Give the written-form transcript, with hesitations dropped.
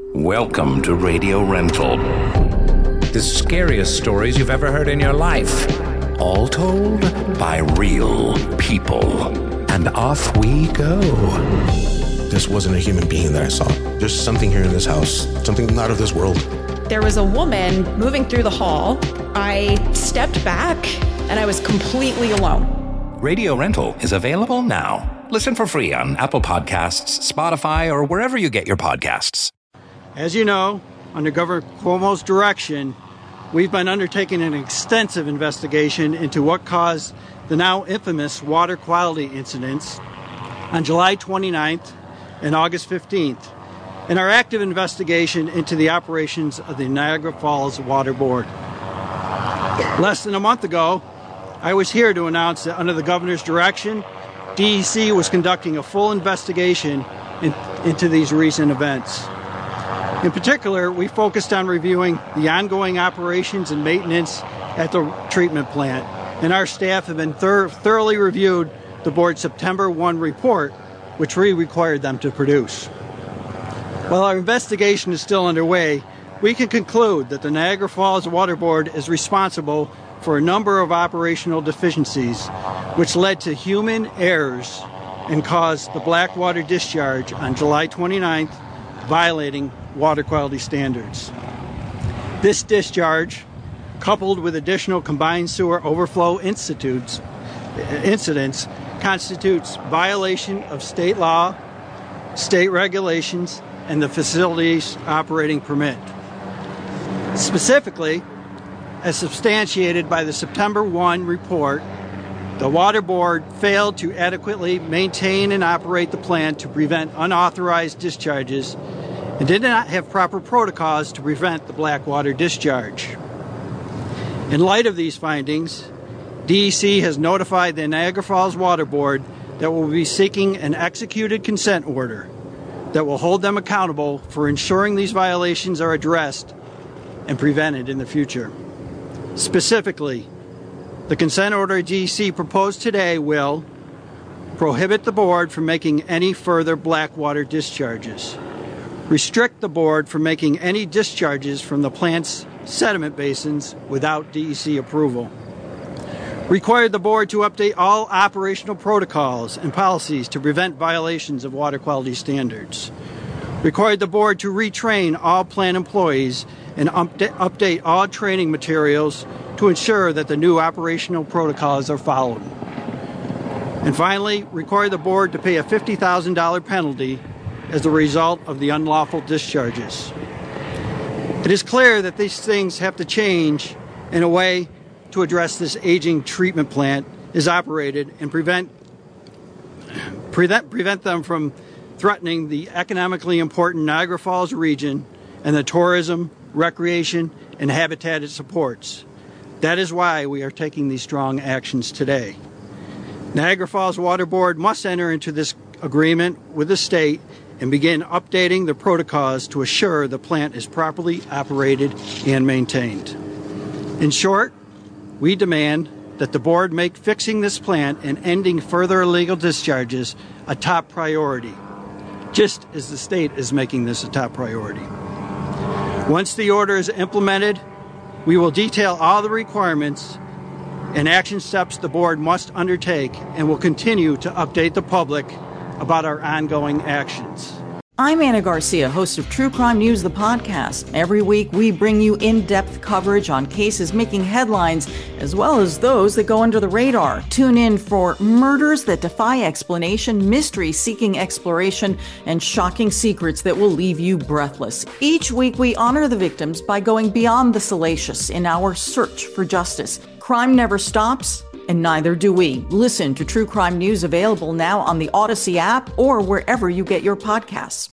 Welcome to Radio Rental. The scariest stories you've ever heard in your life. All told by real people. And off we go. This wasn't a human being that I saw. There's something here in this house, something not of this world. There was a woman moving through the hall. I stepped back and I was completely alone. Radio Rental is available now. Listen for free on Apple Podcasts, Spotify, or wherever you get your podcasts. As you know, under Governor Cuomo's direction, we've been undertaking an extensive investigation into what caused the now infamous water quality incidents on July 29th and August 15th, and our active investigation into the operations of the Niagara Falls Water Board. Less than a month ago, I was here to announce that under the governor's direction, DEC was conducting a full investigation into these recent events. In particular, we focused on reviewing the ongoing operations and maintenance at the treatment plant, and our staff have been thoroughly reviewed the board's September 1 report, which we required them to produce. While our investigation is still underway, we can conclude that the Niagara Falls Water Board is responsible for a number of operational deficiencies, which led to human errors and caused the black water discharge on July 29th, violating water quality standards. This discharge, coupled with additional combined sewer overflow incidents, constitutes violation of state law, state regulations, and the facility's operating permit. Specifically, as substantiated by the September 1 report, the Water Board failed to adequately maintain and operate the plant to prevent unauthorized discharges and did not have proper protocols to prevent the black water discharge. In light of these findings, DEC has notified the Niagara Falls Water Board that will be seeking an executed consent order that will hold them accountable for ensuring these violations are addressed and prevented in the future. Specifically, the consent order DEC proposed today will prohibit the board from making any further black water discharges, restrict the board from making any discharges from the plant's sediment basins without DEC approval, required the board to update all operational protocols and policies to prevent violations of water quality standards, required the board to retrain all plant employees and update all training materials to ensure that the new operational protocols are followed. And finally, required the board to pay a $50,000 penalty as a result of the unlawful discharges. It is clear that these things have to change in a way to address this aging treatment plant is operated and prevent them from threatening the economically important Niagara Falls region and the tourism, recreation, and habitat it supports. That is why we are taking these strong actions today. Niagara Falls Water Board must enter into this agreement with the state and begin updating the protocols to assure the plant is properly operated and maintained. In short, we demand that the board make fixing this plant and ending further illegal discharges a top priority, just as the state is making this a top priority. Once the order is implemented, we will detail all the requirements and action steps the board must undertake and will continue to update the public about our ongoing actions. I'm Anna Garcia, host of True Crime News, the podcast. Every week, we bring you in-depth coverage on cases making headlines, as well as those that go under the radar. Tune in for murders that defy explanation, mysteries seeking exploration, and shocking secrets that will leave you breathless. Each week, we honor the victims by going beyond the salacious in our search for justice. Crime never stops, and neither do we. Listen to True Crime News, available now on the Odyssey app or wherever you get your podcasts.